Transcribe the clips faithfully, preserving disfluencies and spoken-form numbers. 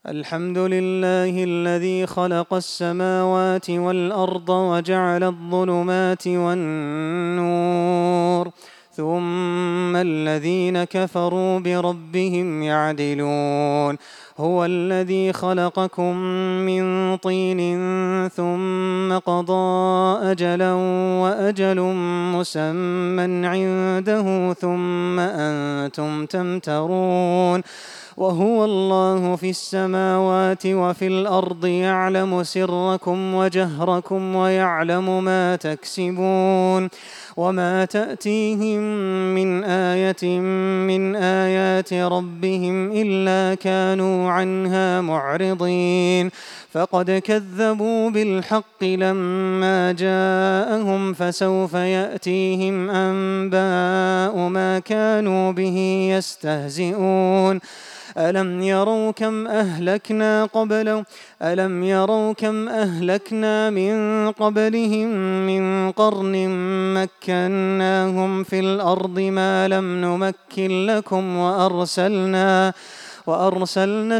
الحمد لله الذي خلق السماوات والأرض وجعل الظلمات والنور ثم الذين كفروا بربهم يعدلون. هو الذي خلقكم من طين ثم قضى أجلا وأجل مسمى عنده ثم أنتم تمترون. وهو الله في السماوات وفي الأرض يعلم سركم وجهركم ويعلم ما تكسبون. وما تأتيهم من آية من آيات ربهم إلا كانوا عنها معرضين. فقد كذبوا بالحق لما جاءهم فسوف يأتيهم أنباء ما كانوا به يستهزئون. ألم يروا كم أهلكنا قبلهم ألم يروا كم أهلكنا من قبلهم من قرن مكناهم في الأرض ما لم نمكن لكم وأرسلنا وأرسلنا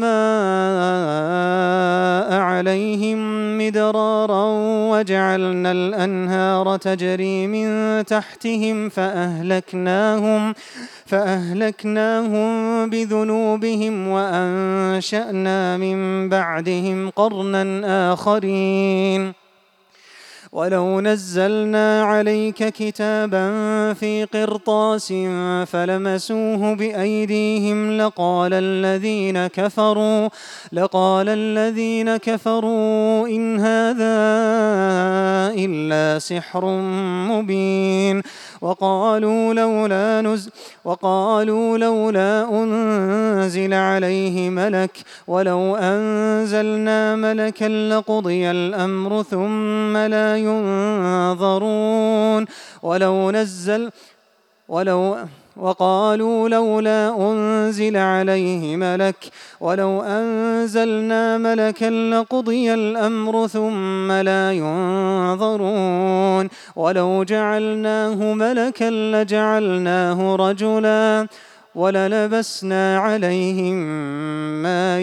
السماء عليهم مدرارا وجعلنا الأنهار تجري من تحتهم فأهلكناهم فأهلكناهم بذنوبهم وأنشأنا من بعدهم قرنا آخرين. ولو نزلنا عليك كتابا في قرطاس فلمسوه بأيديهم لقال الذين كفروا لقال الذين كفروا إن هذا إلا سحر مبين. وقالوا لولا نزل وقالوا لولا أنزل عليه ملك ولو أنزلنا ملكا لقضي الأمر ثم لا ينظرون. ولو نزل ولو وقالوا لولا أنزل عليه ملك ولو أنزلنا ملكا لقضي الأمر ثم لا ينظرون. ولو جعلناه ملكا لجعلناه رجلا وللبسنا عليهم ما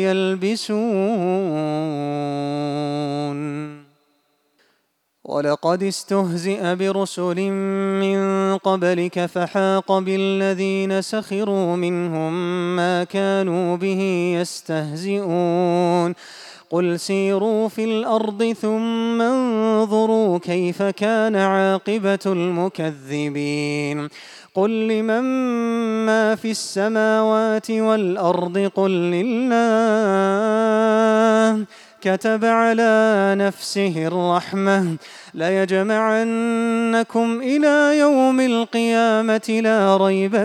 يلبسون. ولقد استهزئ برسل من قبلك فحاق بالذين سخروا منهم ما كانوا به يستهزئون. قل سيروا في الأرض ثم انظروا كيف كان عاقبة المكذبين. قل لمن ما في السماوات والأرض قل لله كتب على نفسه الرحمة ليجمعنكم إلى يوم القيامة لا ريب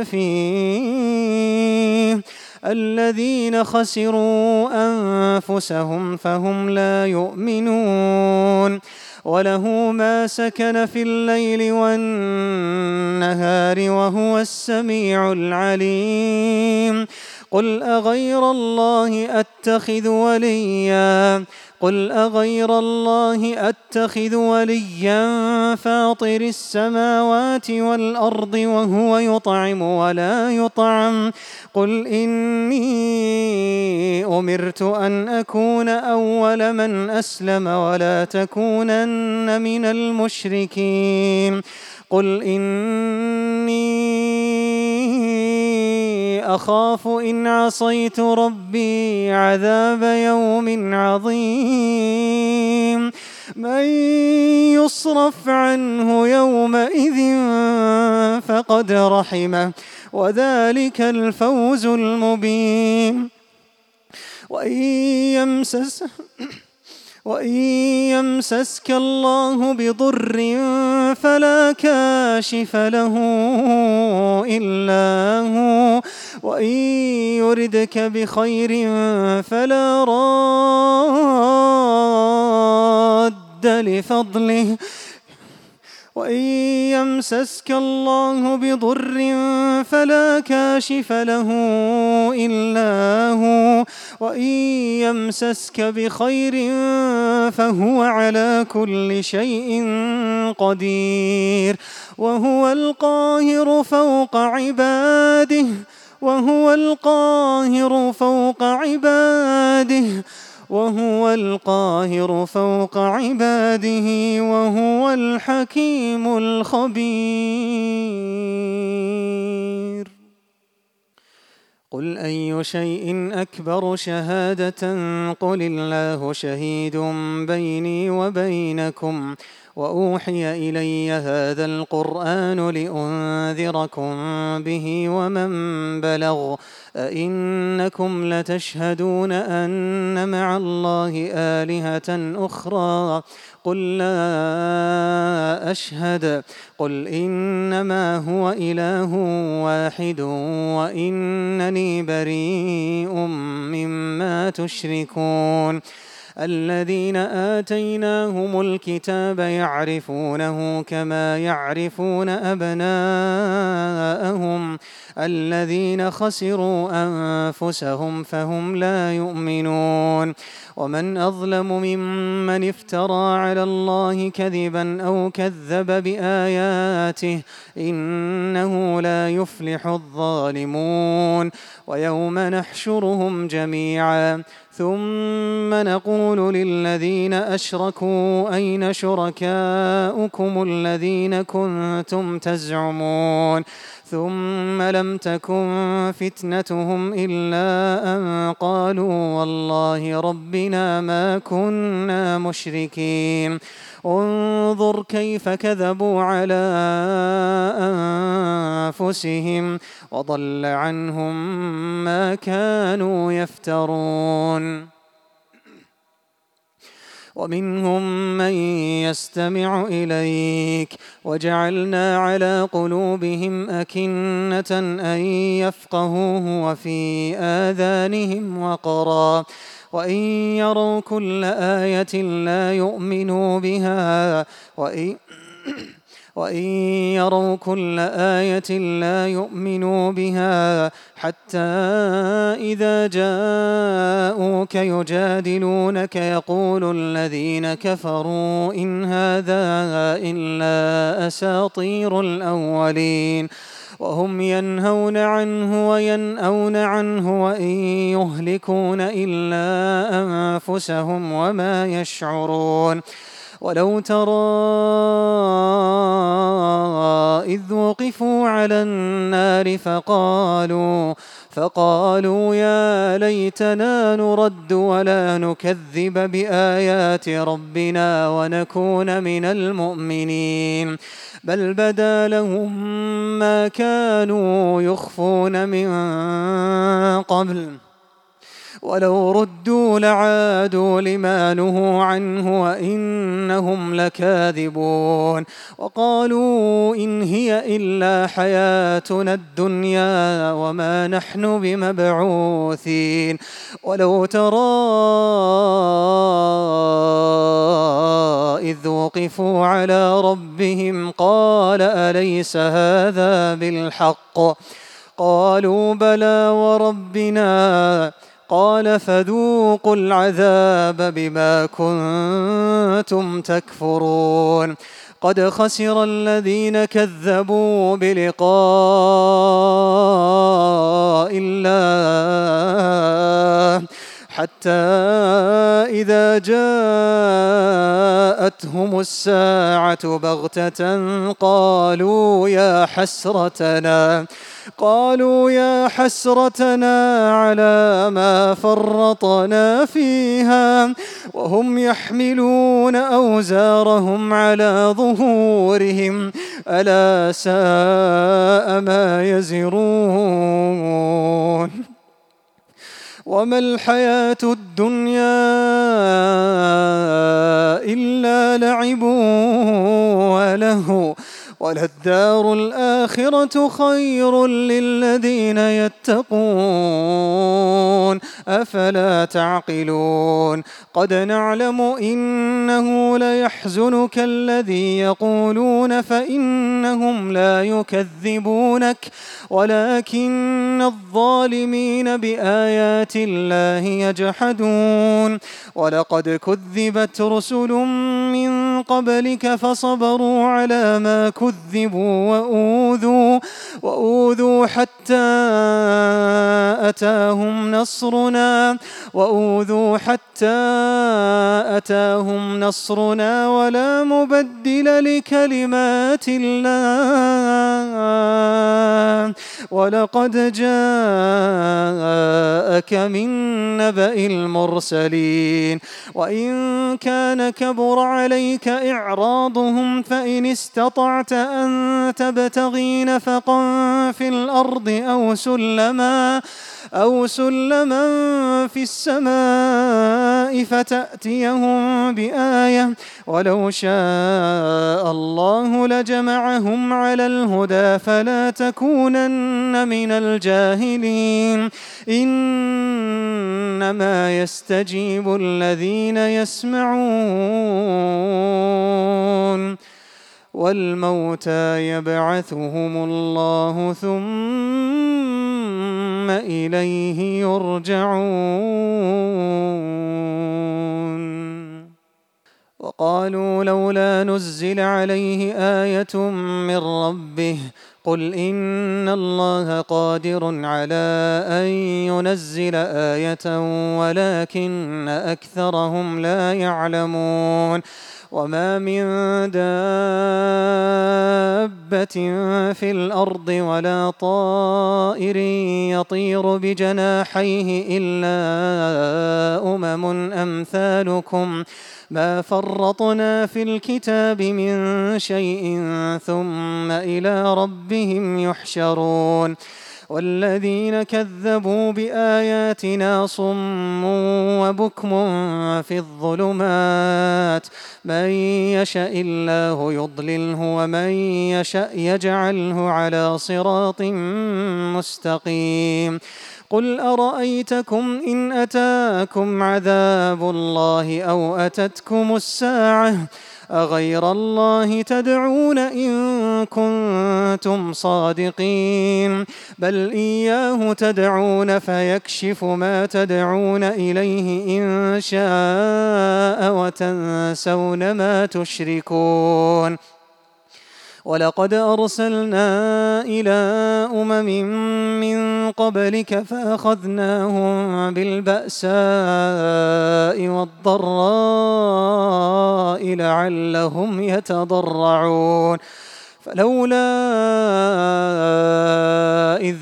فيه الذين خسروا أنفسهم فهم لا يؤمنون. وله ما سكن في الليل والنهار وهو السميع العليم. قل أغير الله أتخذ وليا قل أغير الله أتخذ وليا فاطر السماوات والأرض وهو يطعم ولا يطعم. قل إني أمرت أن أكون أول من أسلم ولا تكونن من المشركين. قل إني أخاف إن عصيت ربي عذاب يوم عظيم. من يصرف عنه يومئذ فقد رحمه وذلك الفوز المبين. وإن يمسس وإن يمسسك الله بضر فلا كاشف له إلا هو وإن يردك بخير فلا راد لفضله. وإن يمسسك الله بضر فلا كاشف له إلا هو وإن يمسسك بخير فهو على كل شيء قدير. وهو القاهر فوق عباده وهو القاهر فوق عباده عباده وهو القاهر فوق عباده وهو الحكيم الخبير. قل أي شيء أكبر شهادة قل الله شهيد بيني وبينكم وأوحي إلي هذا القرآن لأنذركم به ومن بلغ أئنكم لتشهدون أن مع الله آلهة أخرى قل لا أشهد قل إنما هو إله واحد وإنني بريء مما تشركون. الذين آتيناهم الكتاب يعرفونه كما يعرفون أبناءهم الذين خسروا أنفسهم فهم لا يؤمنون. ومن أظلم ممن افترى على الله كذبا أو كذب بآياته إنه لا يفلح الظالمون. ويوم نحشرهم جميعا ثم نقول للذين أشركوا أين شركاؤكم الذين كنتم تزعمون ثم لم تكن فتنتهم إلا أن قالوا والله ربنا ما كنا مشركين. انظر كيف كذبوا على أنفسهم وضل عنهم ما كانوا يفترون. ومنهم من يستمع إليك وجعلنا على قلوبهم أكنة أن يفقهوه وفي آذانهم وقرا وإن يروا كل آية لا يؤمنوا بها وإن وإن يروا كل آية لا يؤمنوا بها حتى إذا جاءوك يجادلونك يقول الذين كفروا إن هذا إلا أساطير الأولين وهم ينهون عنه وينأون عنه وإن يهلكون إلا أنفسهم وما يشعرون. ولو ترى إذ وقفوا على النار فقالوا فقالوا يا ليتنا نرد ولا نكذب بآيات ربنا ونكون من المؤمنين بل بدا لهم ما كانوا يخفون من قبل ولو ردوا لعادوا لما نهوا عنه وإنهم لكاذبون. وقالوا إن هي إلا حياتنا الدنيا وما نحن بمبعوثين. ولو ترى إذ وقفوا على ربهم قال أليس هذا بالحق قالوا بلى وربنا قال فذوقوا العذاب بما كنتم تكفرون. قد خسر الذين كذبوا بلقاء الله حتى إذا جاءتهم الساعة بغتة قالوا يا حسرتنا قالوا يا حسرتنا على ما فرطنا فيها وهم يحملون أوزارهم على ظهورهم ألا ساء ما يزرون. وما الحياة الدنيا إلا لعب وله وللدار الآخرة خير للذين يتقون أفلا تعقلون. قد نعلم إنه ليحزنك الذي يقولون فإنهم لا يكذبونك ولكن الظالمين بآيات الله يجحدون. ولقد كذبت رسل من قبلك فصبروا على ما كذبوا وأوذوا, وأوذوا حتى أتاهم نصرنا وأوذوا حتى أتاهم نصرنا ولا مبدل لكلمات الله ولقد جاءك من نبأ المرسلين وإن كان كبر عليك إعراضهم فإن استطعت أن تبتغي نفقا في الأرض أو سلما أو سلما في السماء فتأتيهم بآية ولو شاء الله لجمعهم على الهدى فلا تكونن من الجاهلين إنما يستجيب الذين يسمعون والموتى يبعثهم الله ثم إليه يرجعون وقالوا لولا نزل عليه آية من ربه قل إن الله قادر على أن ينزل آية ولكن أكثرهم لا يعلمون وما من دابة في الأرض ولا طائر يطير بجناحيه إلا أمم أمثالكم ما فرطنا في الكتاب من شيء ثم إلى ربهم يحشرون والذين كذبوا بآياتنا صم وبكم في الظلمات من يشاء الله يضلله ومن يشاء يجعله على صراط مستقيم قل أرأيتكم إن أتاكم عذاب الله أو أتتكم الساعة أغير الله تدعون إن كنتم صادقين بل إياه تدعون فيكشف ما تدعون إليه إن شاء وتنسون ما تشركون ولقد أرسلنا إلى أمم من قبلك فأخذناهم بالبأساء والضراء لعلهم يتضرعون فلولا إذ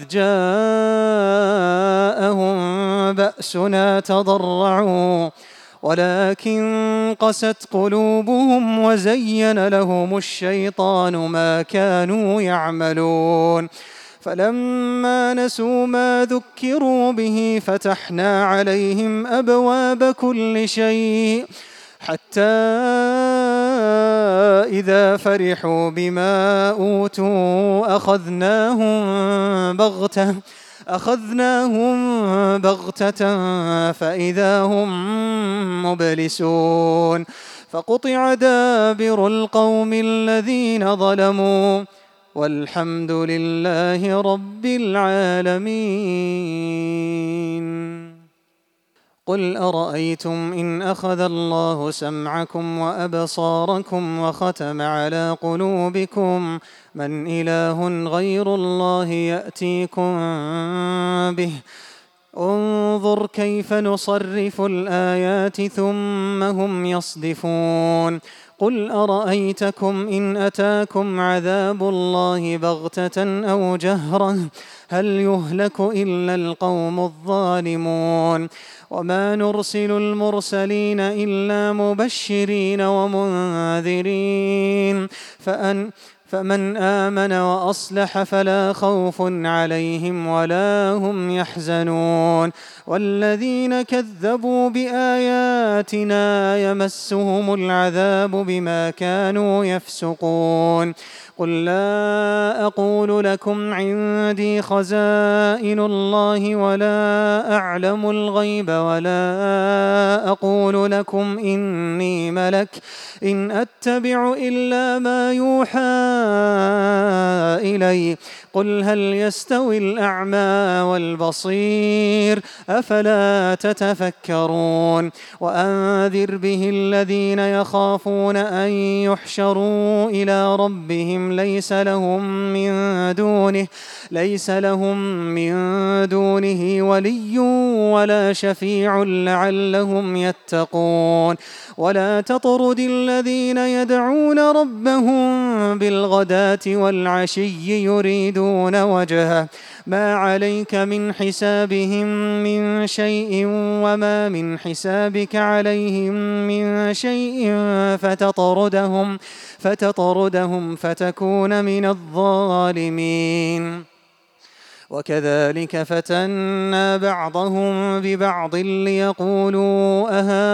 جاءهم بأسنا تضرعوا ولكن قست قلوبهم وزين لهم الشيطان ما كانوا يعملون فلما نسوا ما ذكروا به فتحنا عليهم أبواب كل شيء حتى إذا فرحوا بما أوتوا أخذناهم بغتة أخذناهم بغتة فإذا هم مبلسون فقطع دابر القوم الذين ظلموا والحمد لله رب العالمين قل أرأيتم إن أخذ الله سمعكم وأبصاركم وختم على قلوبكم من إله غير الله يأتيكم به انظر كيف نصرف الآيات ثم هم يصدفون قل أرأيتكم إن أتاكم عذاب الله بغتة أو جهرة هل يهلك إلا القوم الظالمون وما نرسل المرسلين إلا مبشرين ومنذرين فأن فمن آمن وأصلح فلا خوف عليهم ولا هم يحزنون والذين كذبوا بآياتنا يمسهم العذاب بما كانوا يفسقون قل لا أقول لكم عندي خزائن الله ولا أعلم الغيب ولا أقول لكم إني ملك إن أتبع إلا ما يوحى إلي قل هل يستوي الأعمى والبصير أفلا تتفكرون وأنذر به الذين يخافون أن يحشروا إلى ربهم ليس لهم من دونه ليس لهم من دونه ولي ولا شفيع لعلهم يتقون ولا تطرد الذين يدعون ربهم بالغداة والعشي يريدون وجهه ما عليك من حسابهم من شيء وما من حسابك عليهم من شيء فتطردهم فتطردهم فتكون من الظالمين وكذلك فتنا بعضهم ببعض ليقولوا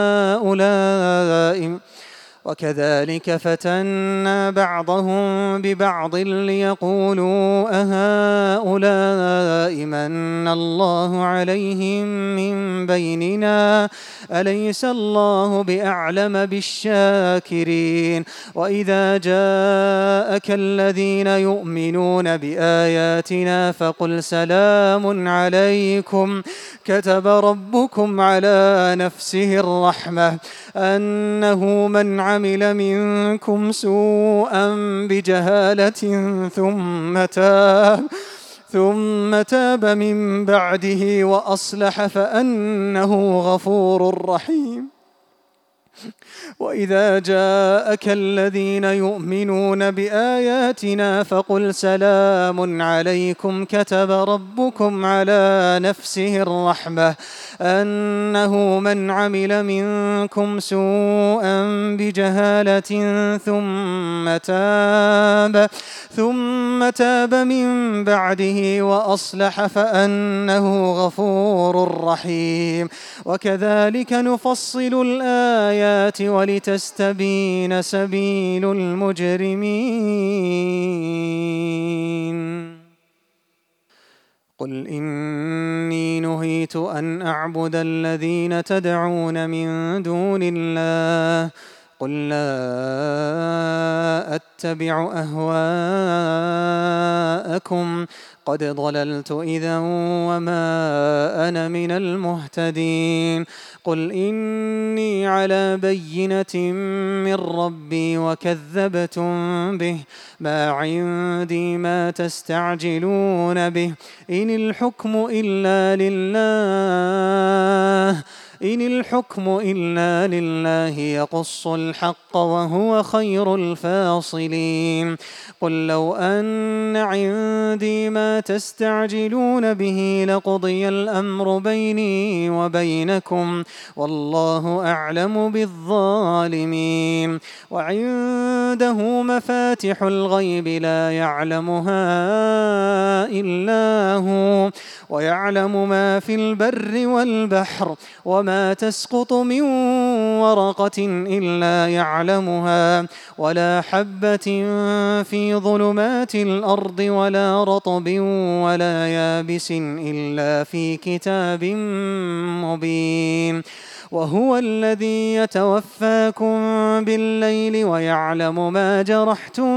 أهؤلاء وكذلك فتنا بعضهم ببعض ليقولوا أهؤلاء من الله عليهم من بيننا أليس الله بأعلم بالشاكرين وإذا جاءك الذين يؤمنون بآياتنا فقل سلام عليكم كتب ربكم على نفسه الرحمة أنه من عمل منكم سوءا بجهالة ثم تاب ثم تاب من بعده وأصلح فأنه غفور رحيم وإذا جاءك الذين يؤمنون بآياتنا فقل سلام عليكم كتب ربكم على نفسه الرحمة أنه من عمل منكم سوءا بجهالة ثم تاب ثم تاب من بعده وأصلح فأنه غفور رحيم وكذلك نفصل الآيات ولتستبين سبيل المجرمين قل إني نهيت أن أعبد الذين تدعون من دون الله قل لا أتبع أهواءكم قد ضللت إذا وما أنا من المهتدين قل إني على بينة من ربي وكذبتم به ما عندي ما تستعجلون به إن الحكم إلا لله إن الحكم إلا لله يقص الحق وهو خير الفاصلين قل لو أن عندي ما تستعجلون به لقضي الأمر بيني وبينكم والله أعلم بالظالمين وعنده مفاتح الغيب لا يعلمها إلا هو ويعلم ما في البر والبحر وما تسقط من ورقة إلا يعلمها ولا حبة في ظلمات الأرض ولا رطب ولا يابس إلا في كتاب مبين وهو الذي يتوفاكم بالليل ويعلم ما جرحتم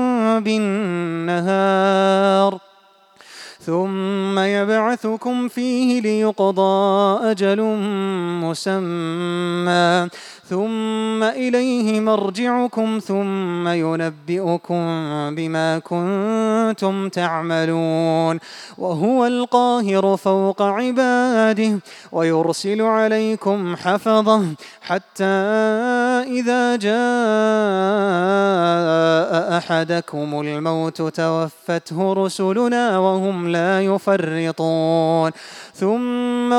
بالنهار ثم يبعثكم فيه ليقضى أجل مسمى ثم إليه مرجعكم ثم ينبئكم بما كنتم تعملون وهو القاهر فوق عباده ويرسل عليكم حفظة حتى إذا جاء أحدكم الموت توفته رسلنا وهم لا يفرطون ثم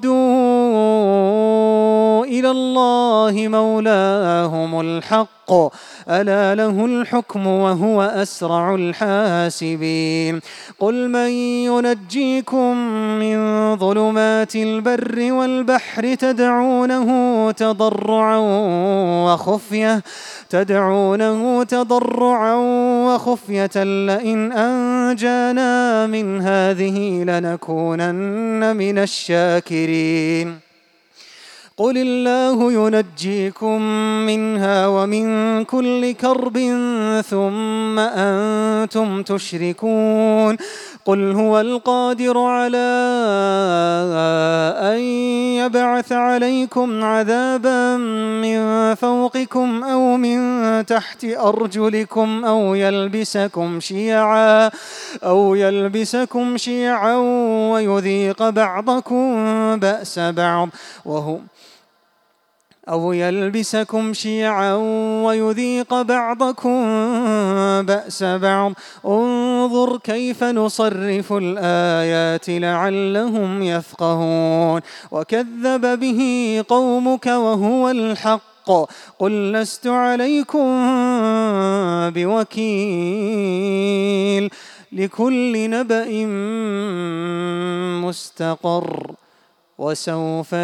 ردوا إلى الله مولاهم الحق ألا له الحكم وهو أسرع الحاسبين قل من ينجيكم من ظلمات البر والبحر تدعونه تضرعا وخفية تدعونه تضرعا وخفية لئن أنجانا من هذه لنكونن من الشاكرين قل الله ينجيكم منها ومن كل كرب ثم أنتم تشركون قل هو القادر على أن يبعث عليكم عذابا من فوقكم أو من تحت أرجلكم أو يلبسكم شيعا أو يلبسكم شيعا ويذيق بعضكم بأس بعض وهو أو يلبسكم شيعا ويذيق بعضكم بأس بعض انظر كيف نصرف الآيات لعلهم يفقهون وكذب به قومك وهو الحق قل لست عليكم بوكيل لكل نبأ مستقر وسوف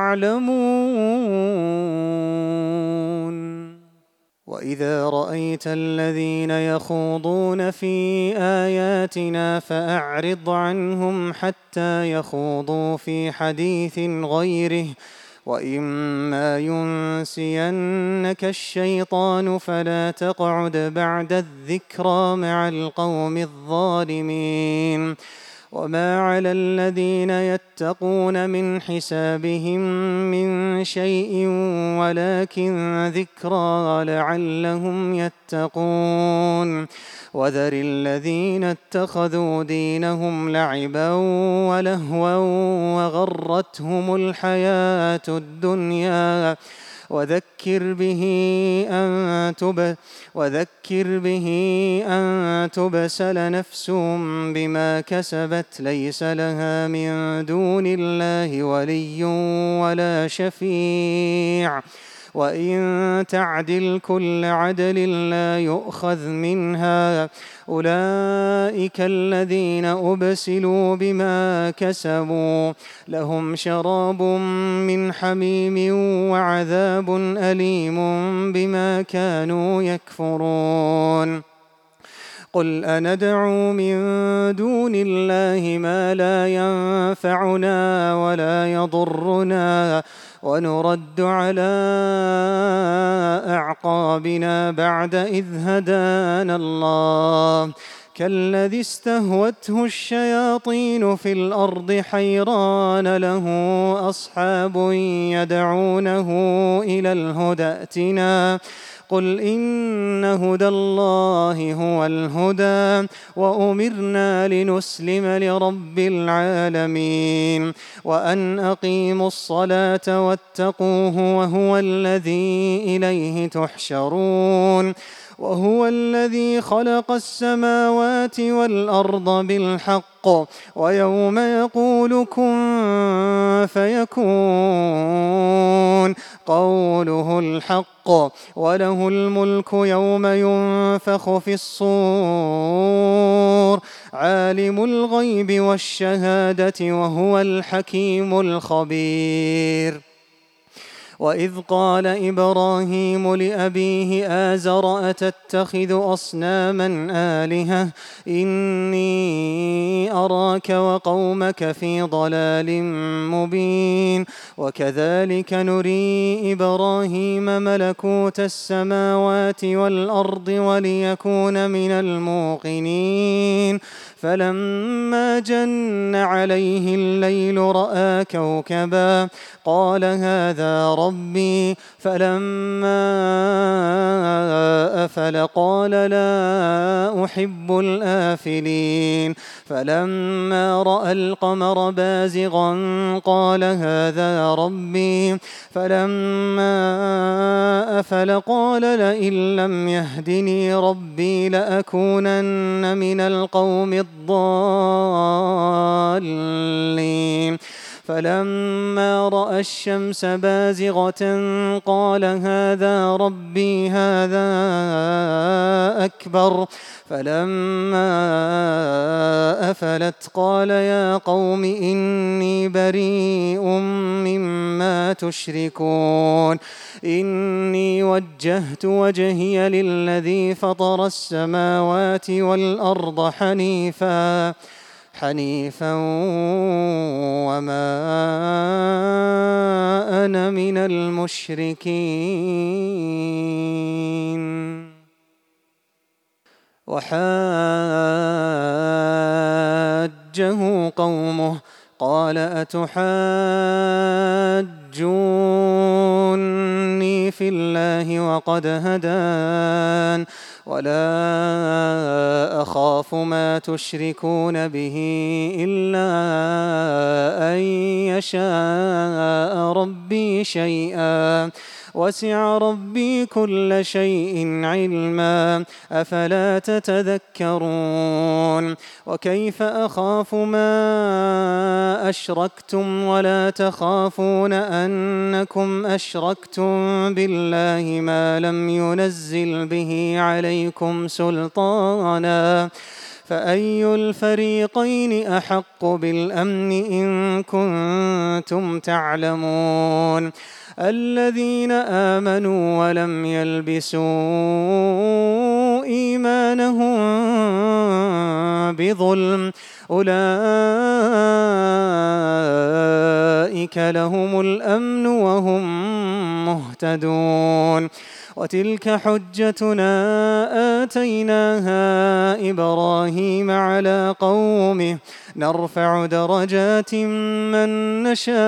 تعلمون وإذا رأيت الذين يخوضون في آياتنا فأعرض عنهم حتى يخوضوا في حديث غيره وإما ينسينك الشيطان فلا تقعد بعد الذكرى مع القوم الظالمين وما على الذين يتقون من حسابهم من شيء ولكن ذكرى لعلهم يتقون وذر الذين اتخذوا دينهم لعبا ولهوا وغرتهم الحياة الدنيا وذكر به أن تب وذكر به أن تبسل نفس بما كسبت ليس لها من دون الله ولي ولا شفيع وإن تعدل كل عدل لا يؤخذ منها أولئك الذين أبسلوا بما كسبوا لهم شراب من حميم وعذاب أليم بما كانوا يكفرون قل أندعو من دون الله ما لا ينفعنا ولا يضرنا ونرد على أعقابنا بعد إذ هدانا الله كالذي استهوته الشياطين في الأرض حيران له أصحاب يدعونه إلى الهدى ائتنا قل إن هدى الله هو الهدى وأمرنا لنسلم لرب العالمين وأن أقيموا الصلاة واتقوه وهو الذي إليه تحشرون وهو الذي خلق السماوات والأرض بالحق ويوم يقول كن فيكون قوله الحق وله الملك يوم ينفخ في الصور عالم الغيب والشهادة وهو الحكيم الخبير وإذ قال إبراهيم لأبيه آزر أتتخذ أصناما آلهة إني أراك وقومك في ضلال مبين وكذلك نري إبراهيم ملكوت السماوات والأرض وليكون من الموقنين فلما جن عليه الليل رأى كوكبا قال هذا ربي فلما أفل قال لا أحب الآفلين فلما رأى القمر بازغا قال هذا ربي فلما أفل قال لئن لم يهدني ربي لأكونن من القوم الضالين فلما رأى الشمس بازغة قال هذا ربي هذا أكبر فلما أفلت قال يا قوم إني بريء مما تشركون إني وجهت وجهي للذي فطر السماوات والأرض حنيفا حنيفا وما أنا من المشركين. وحاجه قومه قال أتحاجوني في الله وقد هدان ولا أخاف ما تشركون به إلا أن يشاء ربي شيئا وسع ربي كل شيء علما أفلا تتذكرون. وكيف أخاف ما أشركتم ولا تخافون أنكم أشركتم بالله ما لم ينزل به عليكم سلطانا فأي الفريقين أحق بالأمن إن كنتم تعلمون. الذين آمنوا ولم يلبسوا إيمانهم بظلم أولئك لهم الأمن وهم مهتدون. وتلك حجتنا آتيناها إبراهيم على قومه نرفع درجات من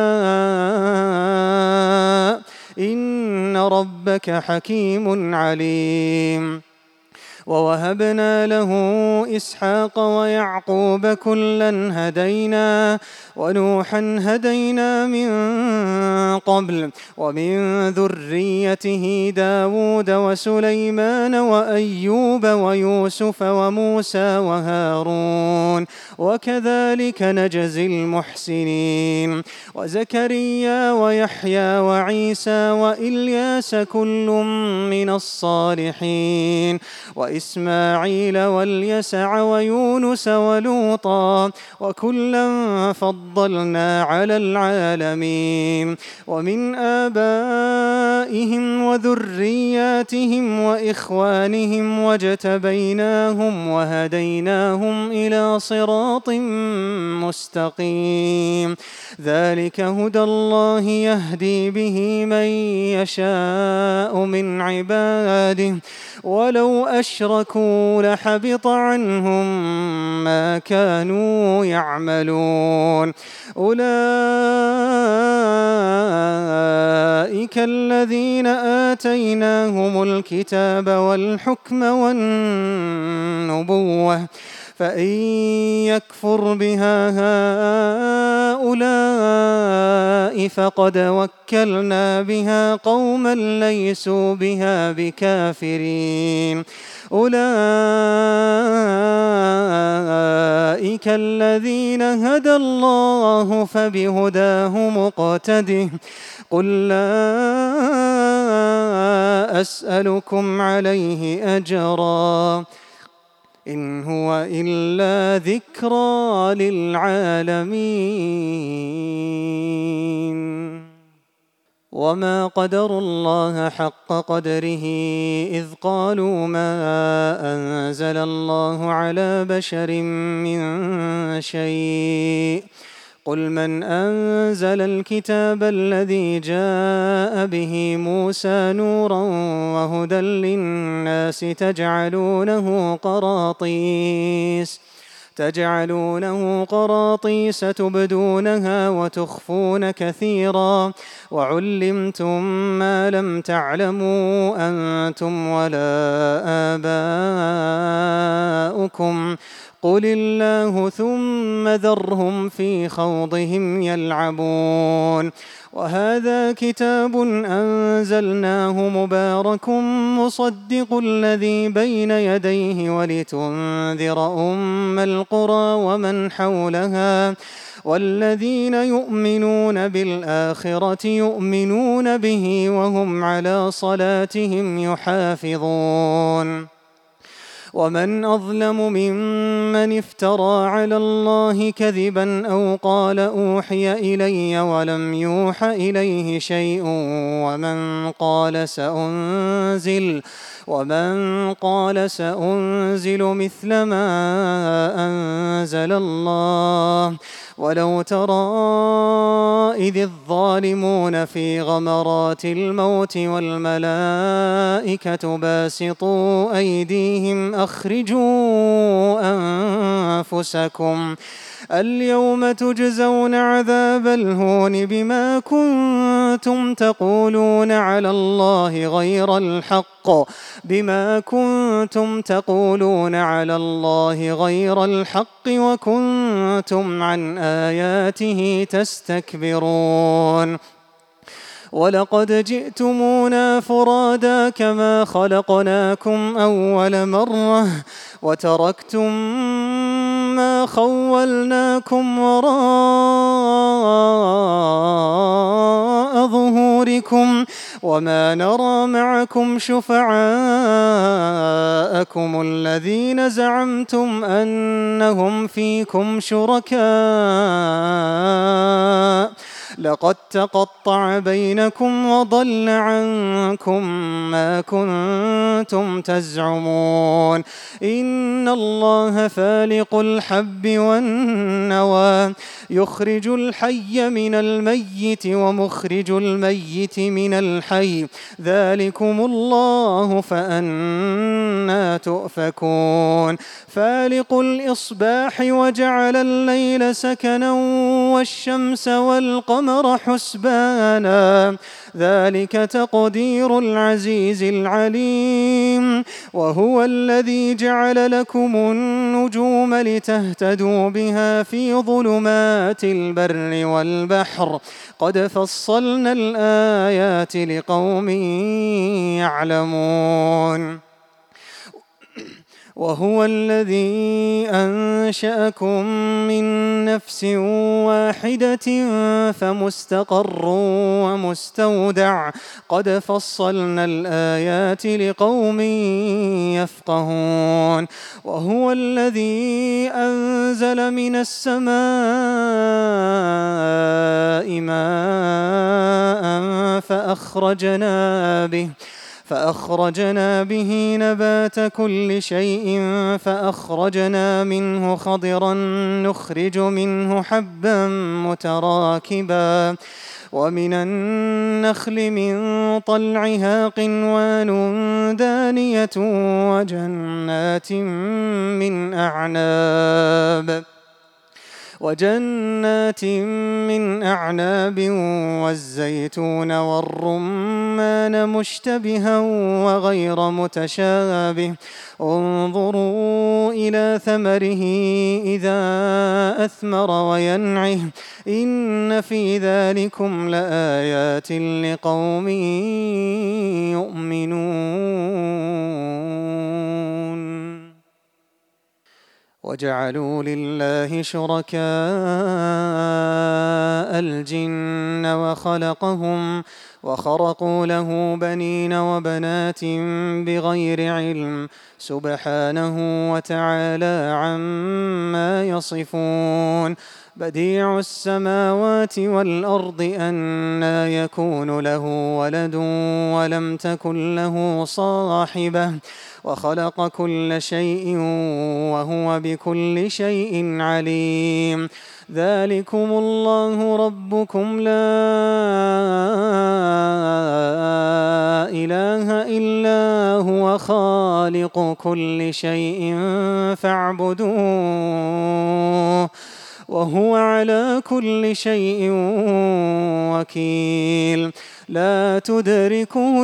نشاء إن ربك حكيم عليم. ووهبنا له إسحاق ويعقوب كلا هدينا ونوحا هدينا من قبل ومن ذريته داود وسليمان وأيوب ويوسف وموسى وهارون وكذلك نجزي المحسنين. وزكريا ويحيى وعيسى وإلياس كل من الصالحين وإسماعيل واليسع ويونس ولوطا وكلا فضلنا على العالمين. ومن آبائهم وذرياتهم وإخوانهم واجتبيناهم وهديناهم إلى صراط مستقيم. ذلك هدى الله يهدي به من يشاء من عباده ولو أشركوا لحبط عنهم ما كانوا يعملون. أولئك الذين آتيناهم الكتاب والحكم والنبوة فإن يكفر بها هؤلاء فقد وكلنا بها قوما ليسوا بها بكافرين. أولئك الذين هدى الله فبهداه مقتده. قل لا أسألكم عليه أجرا إن هو إلا ذكرى للعالمين. وما قدروا الله حق قدره إذ قالوا ما أنزل الله على بشر من شيء قل من أنزل الكتاب الذي جاء به موسى نورا وهدى للناس تجعلونه قراطيس تجعلونه قراطيس تبدونها وتخفون كثيرا وعلمتم ما لم تعلموا أنتم ولا آباؤكم قل الله ثم ذرهم في خوضهم يلعبون. وهذا كتاب أنزلناه مبارك مصدق الذي بين يديه ولتنذر أم القرى ومن حولها والذين يؤمنون بالآخرة يؤمنون به وهم على صلاتهم يحافظون. ومن أظلم ممن افترى على الله كذبا أو قال أوحي إلي ولم يوح إليه شيء ومن قال سأنزل ومن قال سأنزل مثل ما أنزل الله ولو ترى إذ الظالمون في غمرات الموت والملائكة باسطوا أيديهم أخرجوا أنفسكم اليوم تجزون عذاب الهون بما كنتم تقولون على الله غير الحق بما كنتم تقولون على الله غير الحق وكنتم عن آياته تستكبرون ولقد جئتمونا فرادا كما خلقناكم أول مرة وتركتم ما خولناكم وراء ظهوركم وما نرى معكم شفعاءكم الذين زعمتم أنهم فيكم شركاء لقد تقطع بينكم وضل عنكم ما كنتم تزعمون إن الله فالق الحب والنوى يخرج الحي من الميت ومخرج الميت من الحي ذلكم الله فأنى تؤفكون فالق الإصباح وجعل الليل سكنا والشمس والقمر حسبانا ذلك تقدير العزيز العليم وهو الذي جعل لكم النجوم لتهتدوا بها في ظلمات البر والبحر قد فصلنا الآيات لقوم يعلمون وهو الذي أنشأكم من نفس واحدة فمستقر ومستودع قد فصلنا الآيات لقوم يفقهون وهو الذي أنزل من السماء ماء فأخرجنا به فأخرجنا به نبات كل شيء فأخرجنا منه خضرا نخرج منه حبا متراكبا ومن النخل من طلعها قنوان دانية وجنات من أعناب وجنات من أعناب والزيتون والرمان مشتبها وغير متشابه انظروا إلى ثمره إذا أثمر وينعه إن في ذلكم لآيات لقوم يؤمنون وجعلوا لله شركاء الجن وخلقهم وخرقوا له بنين وبنات بغير علم سبحانه وتعالى عما يصفون بديع السماوات والأرض أنى يكون له ولد ولم تكن له صاحبة وخلق كل شيء وهو بكل شيء عليم ذلكم الله ربكم لا إله إلا هو خالق كل شيء فاعبدوه وهو على كل شيء وكيل لا تدركه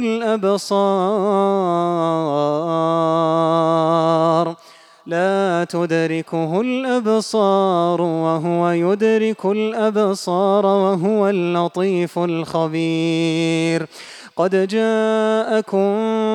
الأبصار لا تدركه الأبصار وهو يدرك الأبصار وهو اللطيف الخبير قد جاءكم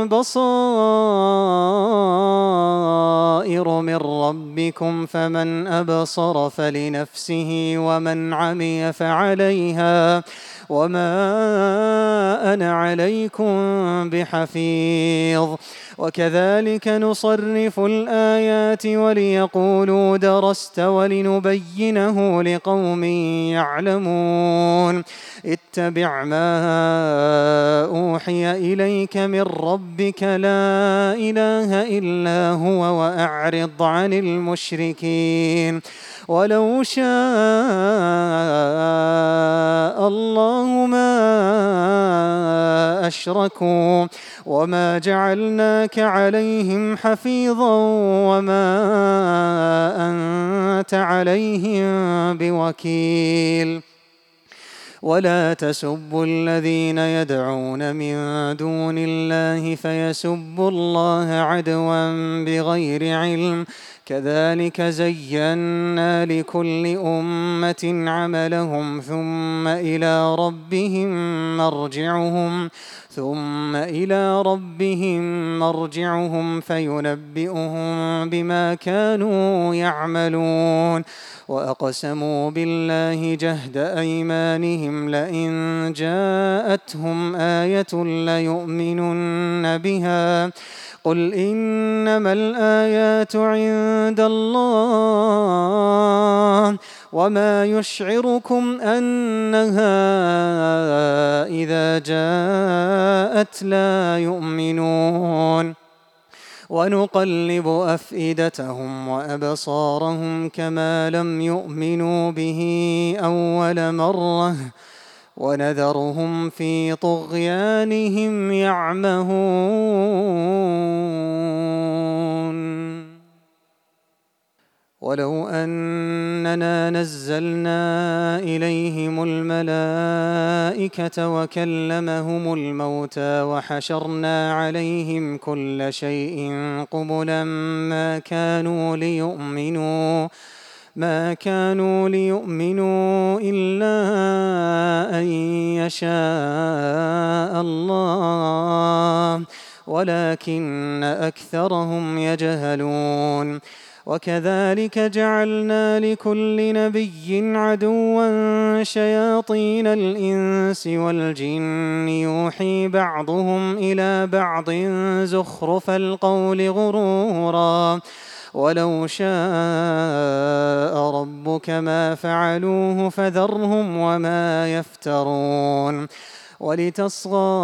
بصائر من ربكم فمن أبصر فلنفسه ومن عمي فعليها وما أنا عليكم بحفيظ وكذلك نصرف الآيات وليقولوا درست ولنبينه لقوم يعلمون اتبع ما أوحي إليك من ربك لا إله إلا هو وأعرض عن المشركين ولو شاء الله ما أشركوا وما جعلناك عليهم حفيظا وما أنت عليهم بوكيل ولا تسبوا الذين يدعون من دون الله فيسبوا الله عدوا بغير علم كذلك زينا لكل أمة عملهم ثم إلى ربهم مرجعهم ثم إلى ربهم مرجعهم فينبئهم بما كانوا يعملون وأقسموا بالله جهد أيمانهم لئن جاءتهم آية ليؤمنن بها قل إنما الآيات عند الله وما يشعركم أنها إذا جاءت لا يؤمنون ونقلب أفئدتهم وأبصارهم كما لم يؤمنوا به أول مرة ونذرهم في طغيانهم يعمهون ولو أننا نزلنا إليهم الملائكة وكلمهم الموتى وحشرنا عليهم كل شيء قبلا ما كانوا ليؤمنوا ما كانوا ليؤمنوا إلا أن يشاء الله ولكن أكثرهم يجهلون وكذلك جعلنا لكل نبي عدوا شياطين الإنس والجن يوحي بعضهم إلى بعض زخرف القول غرورا ولو شاء ربك ما فعلوه فذرهم وما يفترون ولتصغى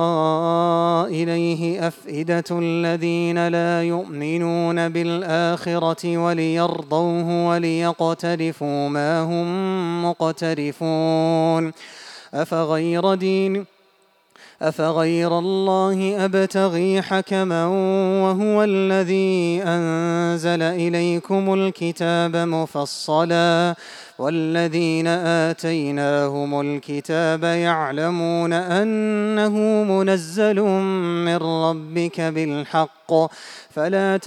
إليه أفئدة الذين لا يؤمنون بالآخرة وليرضوه وليقترفوا ما هم مقترفون أفغير دين أفغير الله أبتغي حكما وهو الذي أنزل إليكم الكتاب مفصلا والذين آتيناهم الكتاب يعلمون أنه منزل من ربك بالحق فلا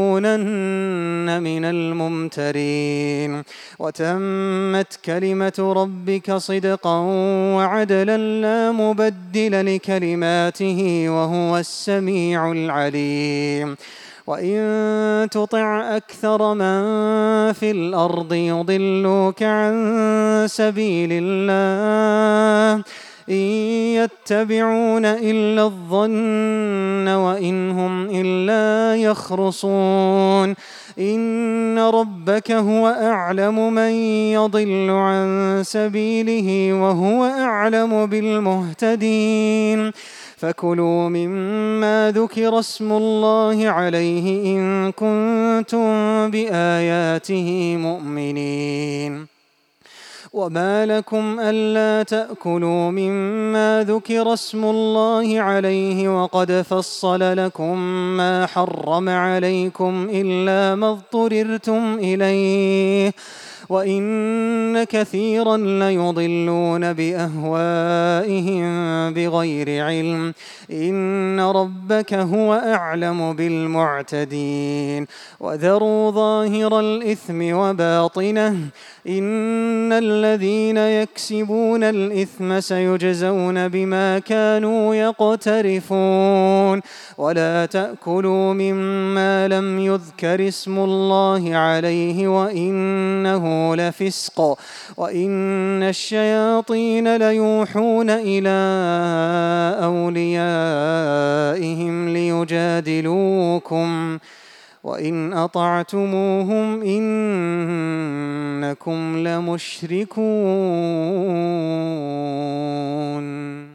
تكونن من الممترين وتمت كلمة ربك صدقا وعدلا لا مبدل لكلماته وهو السميع العليم وإن تطع أكثر من في الأرض يضلوك عن سبيل الله إن يتبعون إلا الظن وإن هم إلا يخرصون إن ربك هو أعلم من يضل عن سبيله وهو أعلم بالمهتدين فكلوا مما ذكر اسم الله عليه إن كنتم بآياته مؤمنين وما لكم ألا تأكلوا مما ذكر اسم الله عليه وقد فصل لكم ما حرم عليكم إلا ما اضطررتم إليه وإن كثيرا ليضلون بأهوائهم بغير علم إن ربك هو أعلم بالمعتدين وذروا ظاهر الإثم وباطنه إن الذين يكسبون الإثم سيجزون بما كانوا يقترفون ولا تأكلوا مما لم يذكر اسم الله عليه وإنه لفسق وإن الشياطين ليوحون إلى أوليائهم ليجادلوكم وإن أطعتموهم إنكم لمشركون.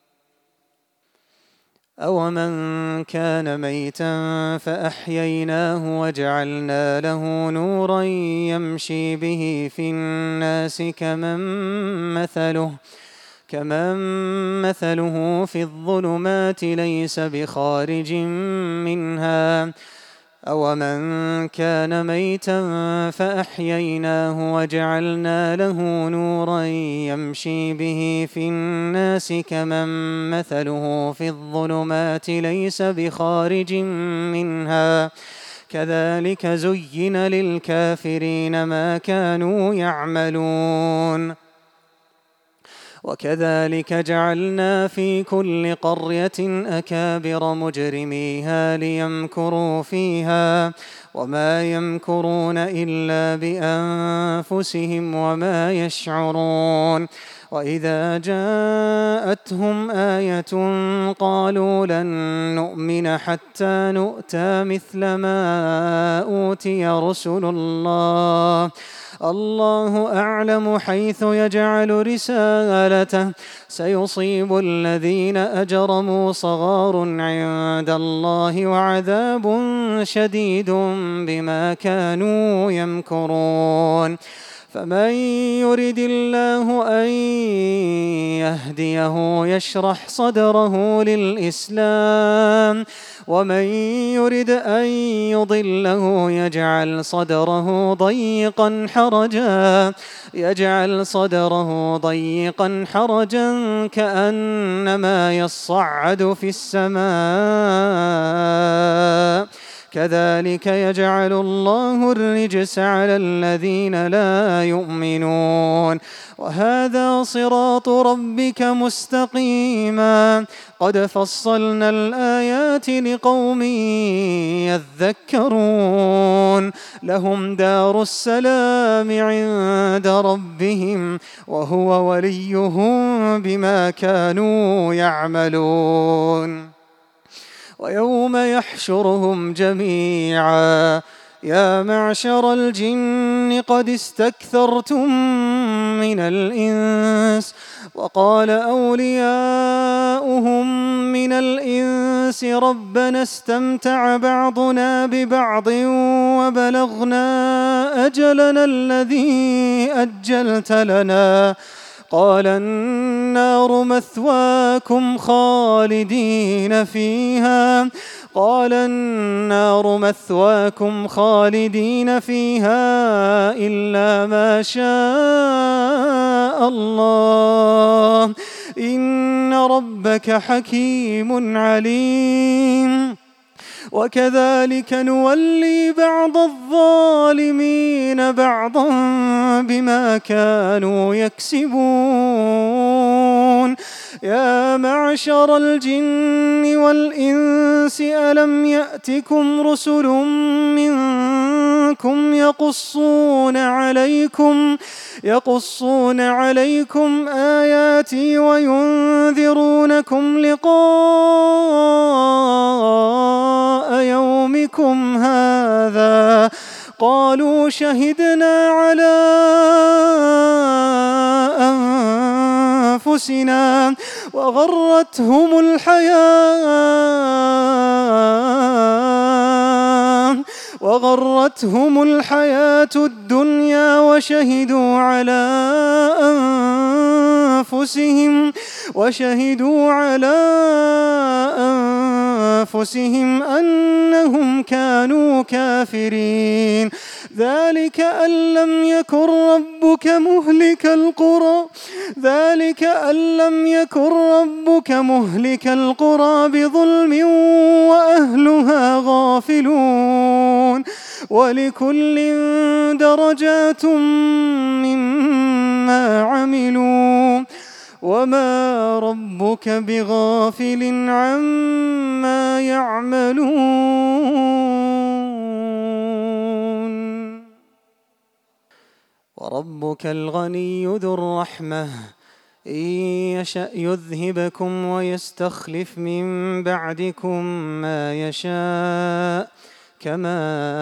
أومن كان ميتا فأحييناه وجعلنا له نورا يمشي به في الناس كمن مثله كمن مثله في الظلمات ليس بخارج منها أومن كان ميتا فأحييناه وجعلنا له نورا يمشي به في الناس كمن مثله في الظلمات ليس بخارج منها كذلك زين للكافرين ما كانوا يعملون. وكذلك جعلنا في كل قرية أكابر مجرميها ليمكروا فيها وما يمكرون إلا بأنفسهم وما يشعرون. وإذا جاءتهم آية قالوا لن نؤمن حتى نؤتى مثل ما أوتي رسل الله الله أعلم حيث يجعل رسالته سيصيب الذين أجرموا صغار عند الله وعذاب شديد بما كانوا يمكرون. فمن يرد الله أن يهديه يشرح صدره للإسلام ومن يرد أن يضله يجعل صدره ضيقا حرجا يجعل صدره ضيقا حرجا كأنما يصعد في السماء كذلك يجعل الله الرجس على الذين لا يؤمنون. وهذا صراط ربك مستقيما قد فصلنا الآيات لقوم يذكرون لهم دار السلام عند ربهم وهو وليهم بما كانوا يعملون. ويوم يحشرهم جميعا يا معشر الجن قد استكثرتم من الإنس وقال أولياؤهم من الإنس ربنا استمتع بعضنا ببعض وبلغنا أجلنا الذي أجلت لنا قال النار مثواكم خالدين فيها قال النار مثواكم خالدين فيها إلا ما شاء الله إن ربك حكيم عليم. وكذلك نولي بعض الظالمين بعضا بما كانوا يكسبون. يا معشر الجن والإنس ألم يأتكم رسل منكم يقصون عليكم يقصون عليكم آياتي وينذرونكم لقاء يومكم هذا قالوا شهدنا على أنفسنا وغرتهم الحياة وغرتهم الحياة الدنيا وشهدوا على أنفسهم وشهدوا على أنفسهم أنهم كانوا كافرين. ذلك أن لم يكن ربك مهلك القرى ذلك أن لم يكن ربك مهلك القرى بظلم وأهلها غافلون. ولكل درجات مما عملوا وما ربك بغافل عما يعملون. وربك الغني ذو الرحمة إن يشأ يذهبكم ويستخلف من بعدكم ما يشاء كما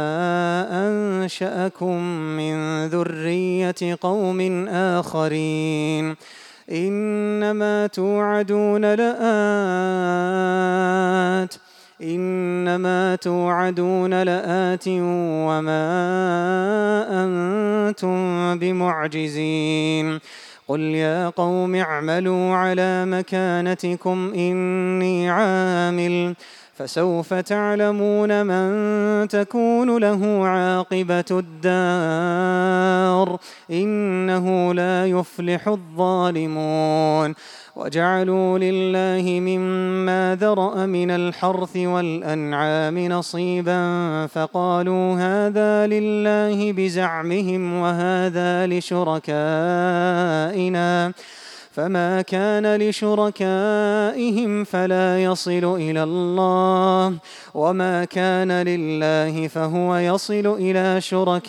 أنشأكم من ذرية قوم آخرين إنما توعدون لآت إنما توعدون لآت وما أنتم بمعجزين قل يا قوم اعملوا على مكانتكم إني عامل فسوف تعلمون من تكون له عاقبة الدار إنه لا يفلح الظالمون وجعلوا لله مما ذرأ من الحرث والأنعام نصيبا فقالوا هذا لله بزعمهم وهذا لشركائنا فما كان لشركائهم فلا يصل إلى الله وما كان لله فهو يصل إلى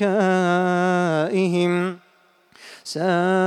شركائهم ساء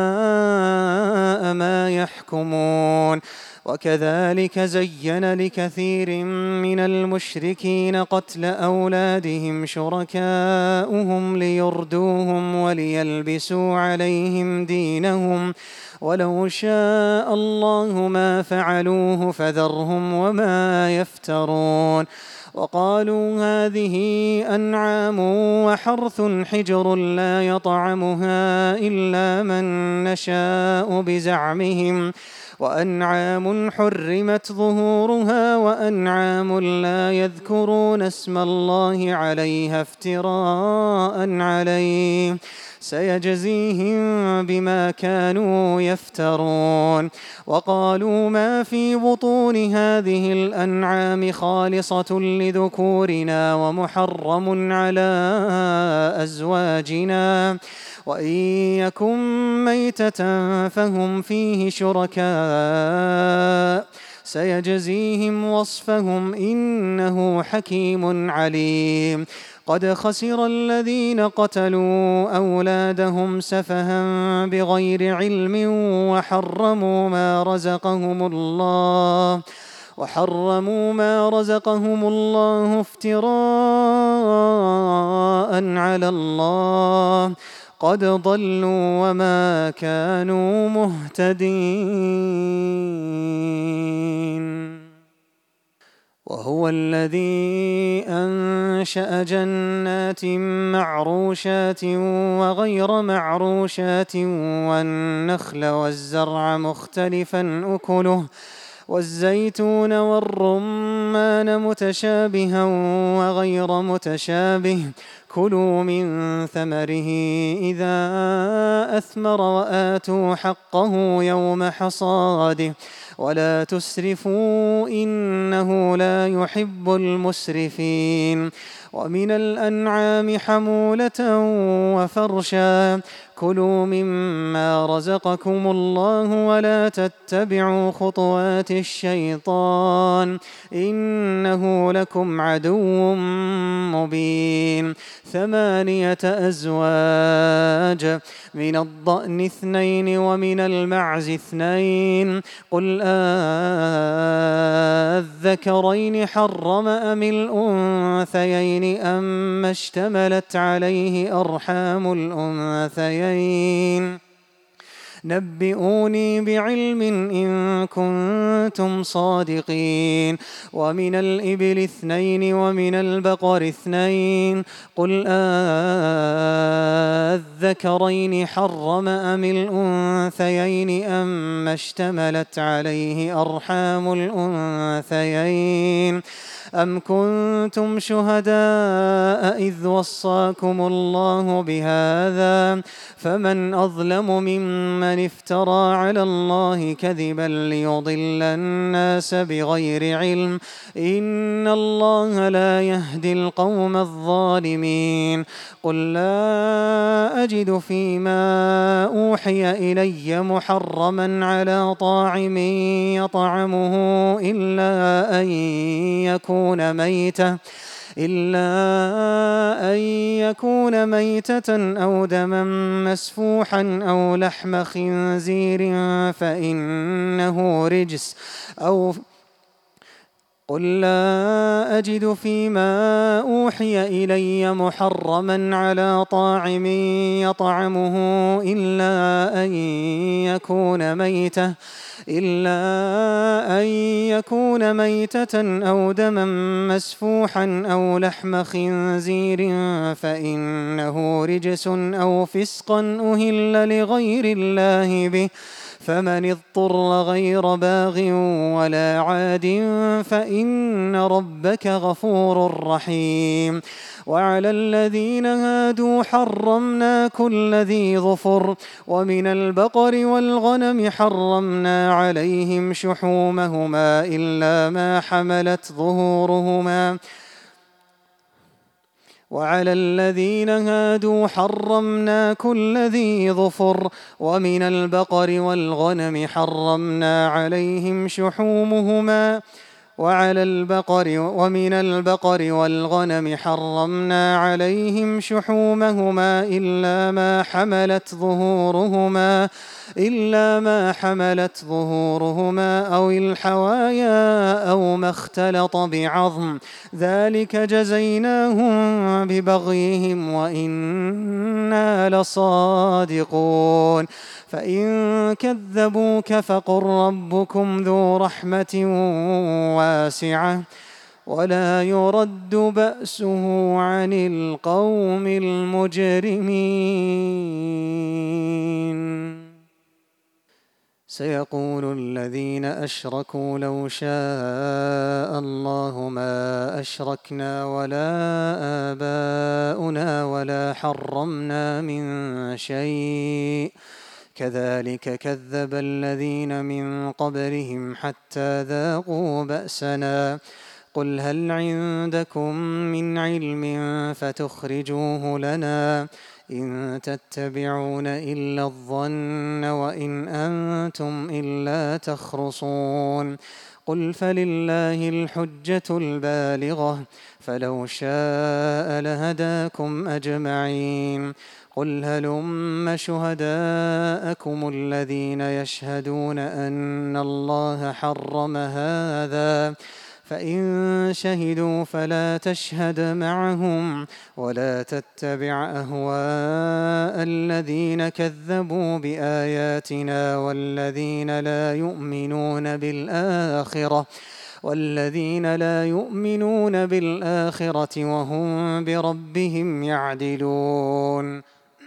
ما يحكمون وكذلك زين لكثير من المشركين قتل أولادهم شركاؤهم ليردوهم وليلبسوا عليهم دينهم ولو شاء الله ما فعلوه فذرهم وما يفترون وقالوا هذه أنعام وحرث حجر لا يطعمها إلا من نشاء بزعمهم وأنعام حرمت ظهورها وأنعام لا يذكرون اسم الله عليها افتراء عليه سيجزيهم بما كانوا يفترون وقالوا ما في بطون هذه الأنعام خالصة لذكورنا ومحرم على أزواجنا وإن يكن ميتة فهم فيه شركاء سيجزيهم وصفهم إنه حكيم عليم قد خسر الذين قتلوا أولادهم سفها بغير علم وحرموا ما رزقهم الله وحرموا ما رزقهم الله افتراء على الله قد ضلوا وما كانوا مهتدين وهو الذي أنشأ جنات معروشات وغير معروشات والنخل والزرع مختلفا أكله والزيتون والرمان متشابها وغير متشابه كلوا من ثمره إذا أثمر وآتوا حقه يوم حصاده ولا تسرفوا إنه لا يحب المسرفين ومن الأنعام حمولة وفرشا كلوا مما رزقكم الله ولا تتبعوا خطوات الشيطان إنه لكم عدو مبين ثمانية أزواج من الضأن اثنين ومن المعز اثنين قل أذكرين حرم أم الأنثيين أم اشتملت عليه أرحام الأنثيين نبئوني بعلم إن كنتم صادقين ومن الإبل اثنين ومن البقر اثنين قل أذكرين حرم أم الأنثيين أم اشتملت عليه أرحام الأنثيين أم كنتم شهداء إذ وصاكم الله بهذا فمن أظلم ممن افترى على الله كذبا ليضل الناس بغير علم إن الله لا يهدي القوم الظالمين قل لا أجد فيما أوحي إلي محرما على طاعم يطعمه إلا أن يكون ميتة إلا أن يكون ميتة أو دما مسفوحا أو لحم خنزير فإنه رجس أو قل لا أجد فيما أوحي إلي محرما على طاعم يطعمه إلا أن يكون ميتة إلا أن يكون ميتة أو دما مسفوحا أو لحم خنزير فإنه رجس أو فسقا أهل لغير الله به فمن اضطر غير باغ ولا عاد فإن ربك غفور رحيم. وعلى الذين هادوا حرمنا كل ذي ظفر ومن البقر والغنم حرمنا عليهم شحومهما إلا ما حملت ظهورهما وعلى الذين هادوا حرمنا كل ذي ظفر ومن البقر والغنم حرمنا عليهم شحومهما وعلى البقر ومن البقر والغنم حرمنا عليهم شحومهما إلا ما حملت ظهورهما إلا ما حملت ظهورهما أو الحوايا أو ما اختلط بعظم ذلك جزيناهم ببغيهم وإنا لصادقون. فإن كذبوك فقل ربكم ذو رحمة واسعة ولا يرد بأسه عن القوم المجرمين. سيقول الذين أشركوا لو شاء الله ما أشركنا ولا آباؤنا ولا حرمنا من شيء كذلك كذب الذين من قبلهم حتى ذاقوا بأسنا قل هل عندكم من علم فتخرجوه لنا إن تتبعون إلا الظن وإن أنتم إلا تخرصون قل فلله الحجة البالغة فلو شاء لهداكم أجمعين قل هلم شهداءكم الذين يشهدون أن الله حرم هذا فإن شهدوا فلا تشهد معهم ولا تتبع أهواء الذين كذبوا بآياتنا والذين لا يؤمنون بالآخرة والذين لا يؤمنون بالآخرة وهم بربهم يعدلون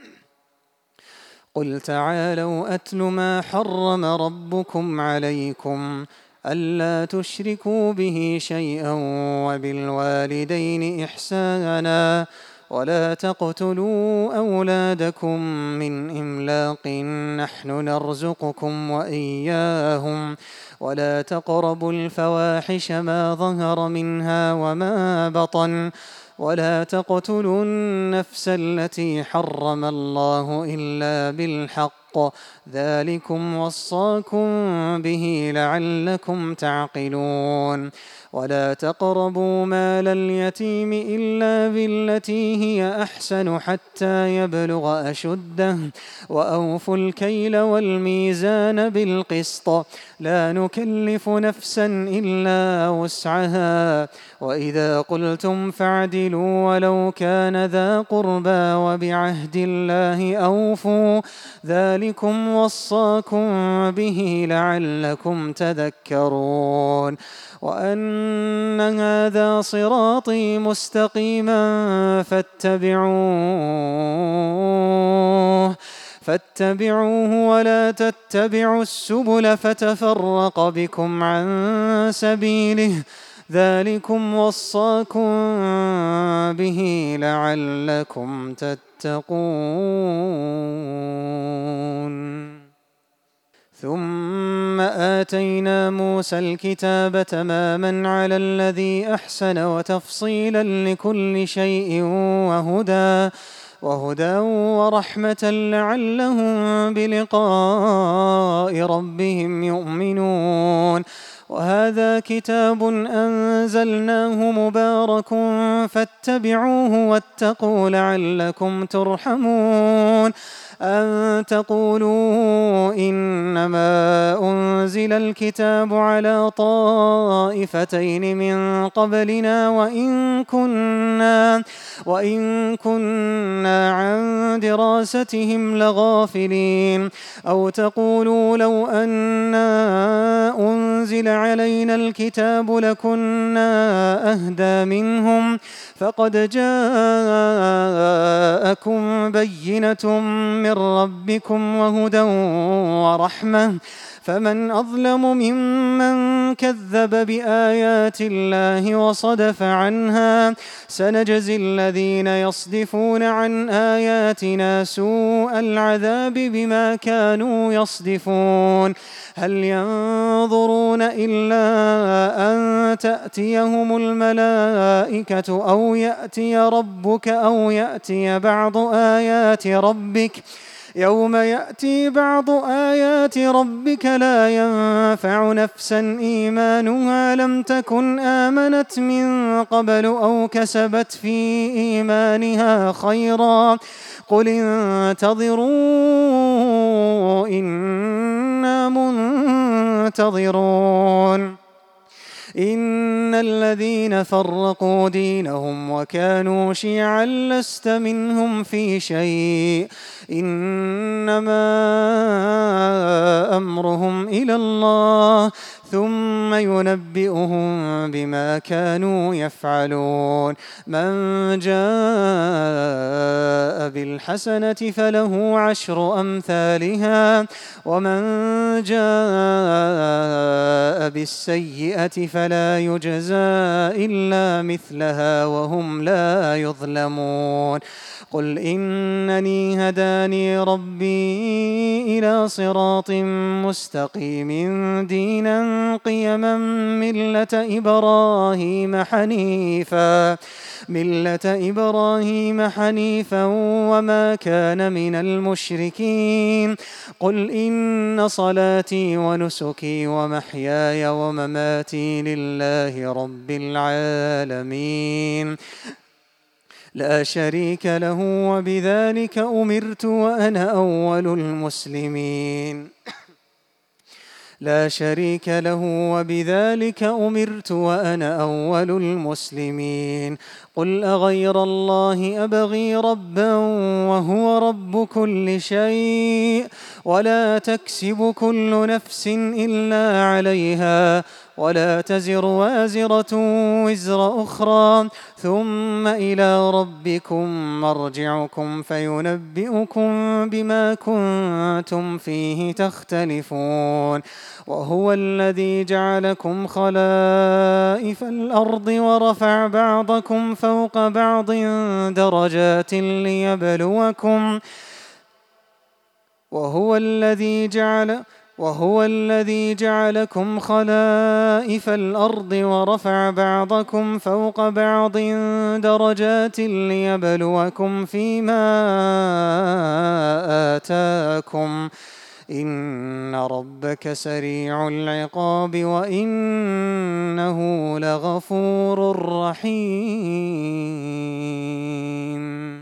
قل تعالوا أتل ما حرم ربكم عليكم ألا تشركوا به شيئا وبالوالدين إحسانا ولا تقتلوا أولادكم من إملاق نحن نرزقكم وإياهم ولا تقربوا الفواحش ما ظهر منها وما بطن ولا تقتلوا النفس التي حرم الله إلا بالحق ذلكم وصاكم به لعلكم تعقلون ولا تقربوا مال اليتيم إلا بالتي هي أحسن حتى يبلغ أشده وأوفوا الكيل والميزان بالقسط لا نكلف نفسا إلا وسعها وإذا قلتم فاعدلوا ولو كان ذا قربى وبعهد الله أوفوا ذلكم وصاكم به لعلكم تذكرون وأن هذا صراطي مستقيما فاتبعوه فاتبعوه ولا تتبعوا السبل فتفرق بكم عن سبيله ذلكم وصاكم به لعلكم تتقون. ثم آتينا موسى الكتاب تماما على الذي أحسن وتفصيلا لكل شيء وهدى وهدى ورحمة لعلهم بلقاء ربهم يؤمنون وهذا كتاب أنزلناه مبارك فاتبعوه واتقوا لعلكم ترحمون أن تقولوا إنما أنزل الكتاب على طائفتين من قبلنا وإن كنا, وإن كنا عن دراستهم لغافلين أو تقولوا لو أنا أنزل علينا الكتاب لكنا أهدى منهم فقد جاءكم بينة من ربكم وهدى ورحمة فمن أظلم ممن كذب بآيات الله وصدف عنها سنجزي الذين يصدفون عن آياتنا سوء العذاب بما كانوا يصدفون هل ينظرون إلا أن تأتيهم الملائكة أو يأتي ربك أو يأتي بعض آيات ربك يوم يأتي بعض آيات ربك لا ينفع نفسا إيمانها لم تكن آمنت من قبل أو كسبت في إيمانها خيرا قل انتظروا إنا منتظرون إن الذين فرقوا دينهم وكانوا شيعا لست منهم في شيء إنما أمرهم إلى الله ثم ينبئهم بما كانوا يفعلون من جاء بالحسنة فله عشر أمثالها ومن جاء بالسيئة فلا يجزى إلا مثلها وهم لا يظلمون قل إنني هداني ربي إلى صراط مستقيم دينا قيما ملة إبراهيم حنيفا ملة إبراهيم حنيفا وما كان من المشركين قل إن صلاتي ونسكي ومحياي ومماتي لله رب العالمين لا شريك له وبذلك أمرت وأنا أول المسلمين لا شريك له وبذلك أمرت وأنا أول المسلمين قل أغير الله أبغي ربا وهو رب كل شيء ولا تكسب كل نفس إلا عليها ولا تزر وازرة وزر أخرى ثم إلى ربكم مرجعكم فينبئكم بما كنتم فيه تختلفون وهو الذي جعلكم خلائف الأرض ورفع بعضكم فوق بعض درجات ليبلوكم وهو الذي جعل وهو الذي جعلكم خلائف الأرض ورفع بعضكم فوق بعض درجات ليبلوكم فيما آتاكم إن ربك سريع العقاب وإنه لغفور رحيم.